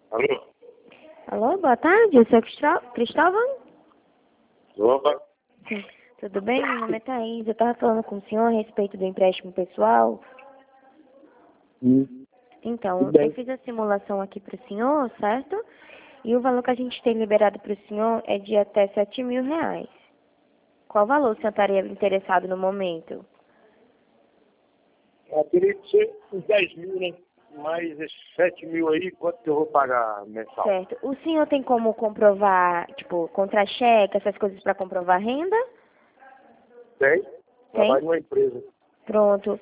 Alô? Alô, boa tarde, eu sou Cristóvão? Opa. Sim. Tudo bem? Meu nome é Thaís, eu estava falando com o senhor a respeito do empréstimo pessoal. Então, Tudo bem. eu fiz a simulação aqui para o senhor, certo? E o valor que a gente tem liberado para o senhor é de até R$ 7.000. Qual valor o senhor estaria interessado no momento? Teria que ser uns 10 mil, né? Mais esses 7 mil aí, quanto que eu vou pagar mensal? Certo. O senhor tem como comprovar, tipo, contra-cheque, essas coisas para comprovar a renda? Tem. Trabalho numa empresa. Pronto.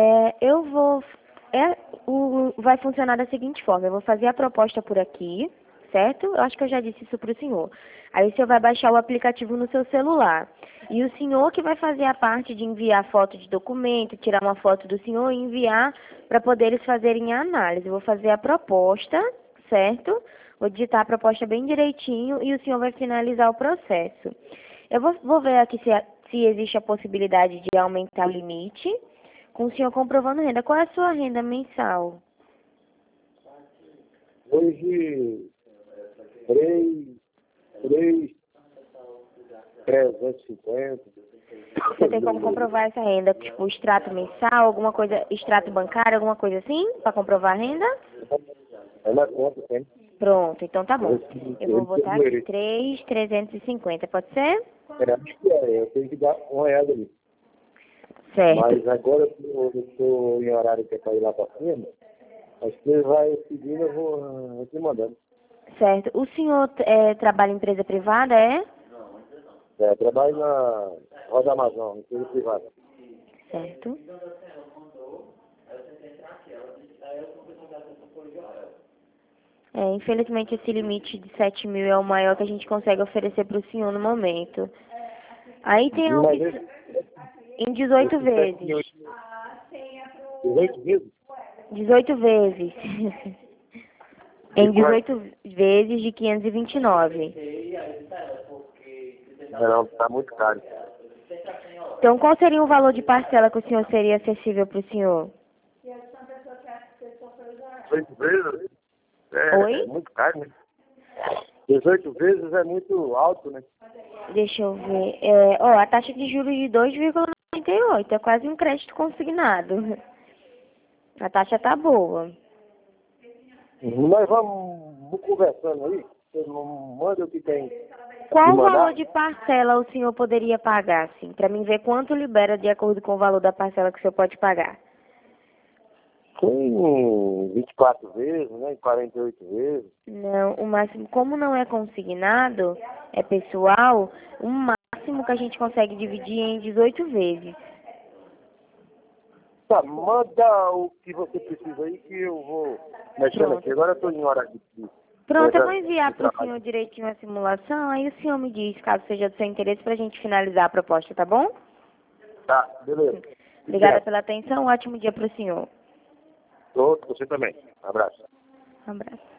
Vai funcionar da seguinte forma. Eu vou fazer a proposta por aqui, certo? Eu acho que eu já disse isso para o senhor. Aí o senhor vai baixar o aplicativo no seu celular. E o senhor que vai fazer a parte de enviar foto de documento, tirar uma foto do senhor e enviar para poder eles fazerem a análise. Eu vou fazer a proposta, certo? Vou digitar a proposta bem direitinho e o senhor vai finalizar o processo. Eu vou ver aqui se existe a possibilidade de aumentar o limite, com o senhor comprovando renda. Qual é a sua renda mensal? Hoje, 350. Você tem como comprovar essa renda, tipo extrato mensal, alguma coisa, extrato bancário, alguma coisa assim, para comprovar a renda? É na conta, tem. Pronto, então tá bom. Eu vou botar aqui 3.350, pode ser? Acho que eu tenho que dar uma olhada ali. Certo. Mas agora eu estou em horário que é para ir lá para cima. Acho que vai seguindo, eu vou te mandando. Certo. O senhor trabalha em empresa privada, é? Trabalho na Roda Amazon, empresa privada. Certo. Infelizmente esse limite de 7.000 é o maior que a gente consegue oferecer para o senhor no momento. Aí tem a Mas opção em 18 vezes. 18 vezes? 18 vezes. Em 18 vezes de 529. Não, tá muito caro. Então qual seria o valor de parcela que o senhor seria acessível para o senhor? 18 vezes? Oi? É muito caro, né? 18 vezes é muito alto, né? Deixa eu ver. A taxa de juros de 2,98. É quase um crédito consignado. A taxa tá boa. Nós vamos conversando aí. Você não manda o que tem. Qual Me o mandar? valor de parcela o senhor poderia pagar, assim? Para mim ver quanto libera de acordo com o valor da parcela que o senhor pode pagar. Tem 24 vezes, né? 48 vezes. Não, o máximo, como não é consignado, é pessoal, o máximo que a gente consegue dividir é em 18 vezes. Tá, manda o que você precisa aí que eu vou mexendo aqui. Agora eu tô em hora de Pronto, eu vou enviar de para o trabalho. senhor direitinho a simulação, aí o senhor me diz, caso seja do seu interesse, para a gente finalizar a proposta, tá bom? Tá, beleza. Obrigada pela atenção, um ótimo dia para o senhor. Outro, você também. Um abraço. Um abraço.